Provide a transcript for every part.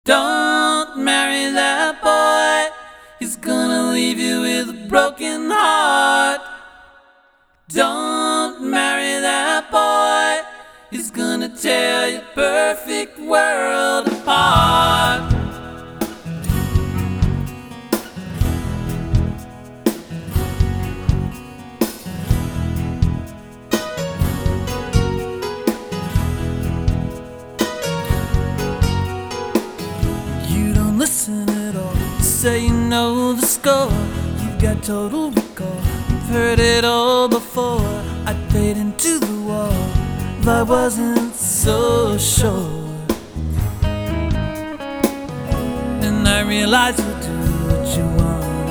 Don't marry that boy, he's gonna leave you with a broken heart. Don't marry that boy, he's gonna tear your perfect world apart. You don't listen at all, you say you know the score. You've got total recall, you've heard it all before. I'd fade into the wall if I wasn't so sure. And I realize you'll do what you want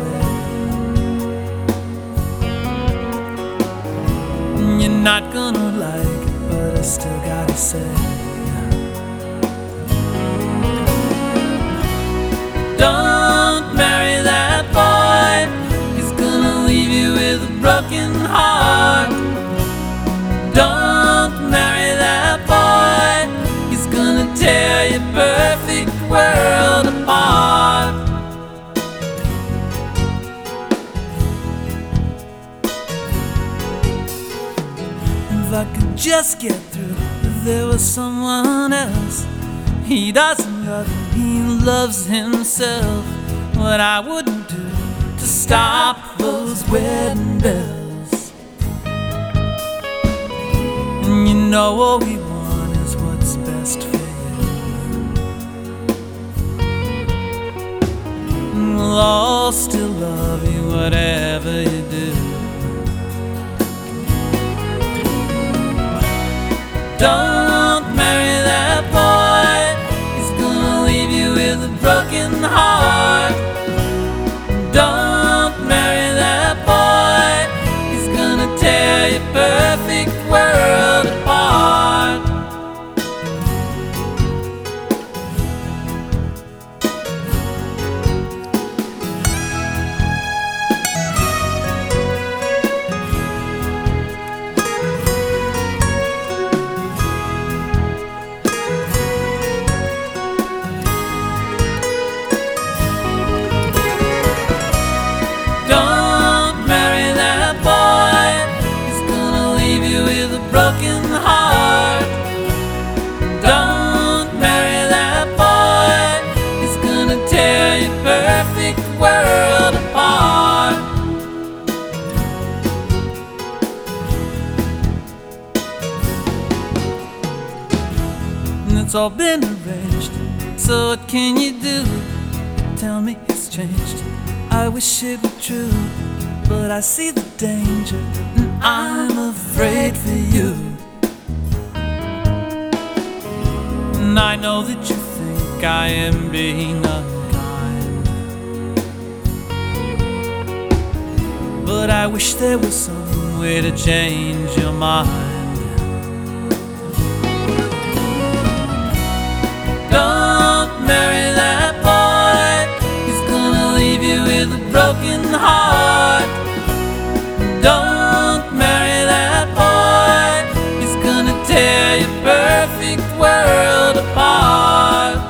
anyway. And you're not gonna like it, but I still gotta say, don't marry that boy, he's gonna leave you with a broken heart. Don't marry that boy, he's gonna tear your perfect world apart. If I could just get through, if there was someone else. He doesn't love you, he loves himself. What I wouldn't do to stop those wedding bells. And you know all we want is what's best for you. And we'll all still love you whatever you do. Don't marry that boy, with a broken heart. Don't marry that boy, he's gonna tear your perfect world apart. Broken heart. Don't marry that boy, he's gonna tear your perfect world apart. And it's all been arranged, so what can you do? Tell me it's changed, I wish it were true, but I see the danger and I'm afraid for you. And I know that you think I am being unkind, but I wish there was some way to change your mind. Don't marry that boy, he's gonna leave you with a broken heart. Don't marry that boy, he's gonna tear your perfect world apart.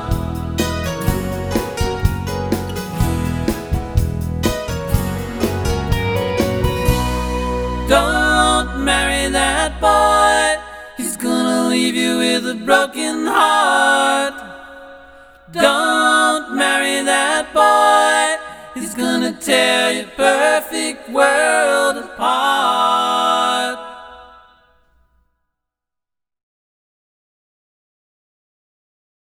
Don't marry that boy, he's gonna leave you with a broken heart. Don't marry that boy, he's gonna tear your perfect world apart.